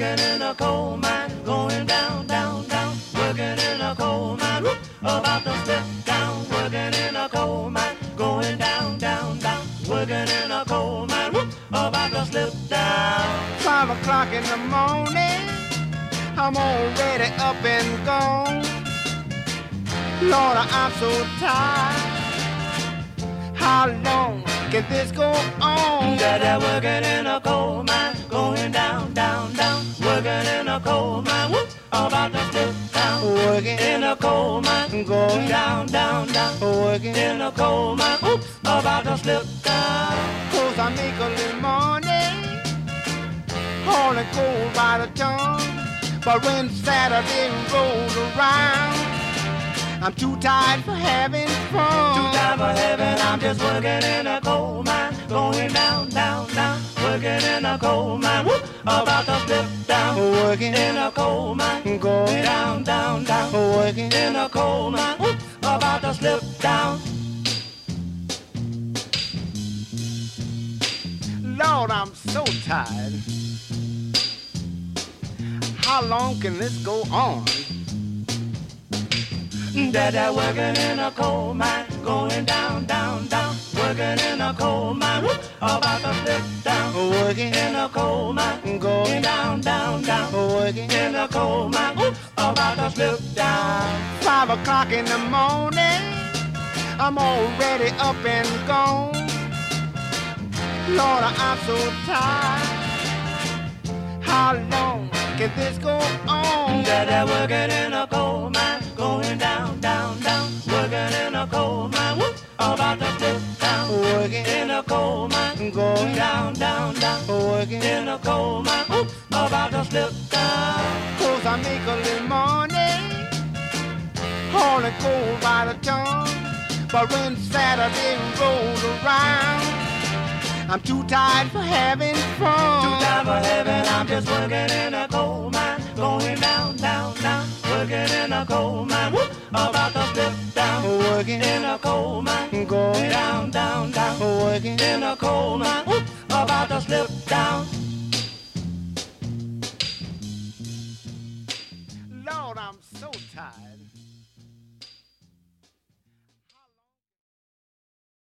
working in a coal mine, going down, down, down, working in a coal mine, whoop, about to slip down, working in a coal mine, going down, down, down, working in a coal mine, whoop, about to slip down. 5 o'clock in the morning, I'm already up and gone. Lord, I'm so tired. How long can this go on? That working in a coal mine, going down, down, down, working in a coal mine, whoop, about to slip down, Working in a coal mine, going down, down, down, working in a coal mine, oops, about to slip down. 'cause I make a little money, hauling coal by the ton. But when Saturday rolls around, I'm too tired for having fun. Too tired for heaven, I'm just working in a coal mine, going down, down, down, working in a coal mine, whoop, about to slip down, Working in a coal mine, going down, down, down, working in a coal mine, whoop, about to slip down. Lord, I'm so tired. How long can this go on? That working in a coal mine, going down, down, down, working in a coal mine, whoop, about to slip down, Working in a coal mine, going down, down, down, working in a coal mine, whoop, about to slip down. 5 o'clock in the morning, I'm already up and gone. Lord, I'm so tired. How long can this go on? That working in a coal mine, going down, down, down, working in a coal mine, whoop, about to slip down, Working in a coal mine, going down, down, down, working in a coal mine, whoop, about to slip down. 'cause I make a little money, hauling coal by the ton. But when Saturday rolls around, I'm too tired for having fun. Too tired for heaven, I'm just working in a coal mine, going down, down, down, working in a coal mine, whoop, about to slip down, Working in a coal mine, going down, down, down, working in a coal mine, whoop, about to slip down.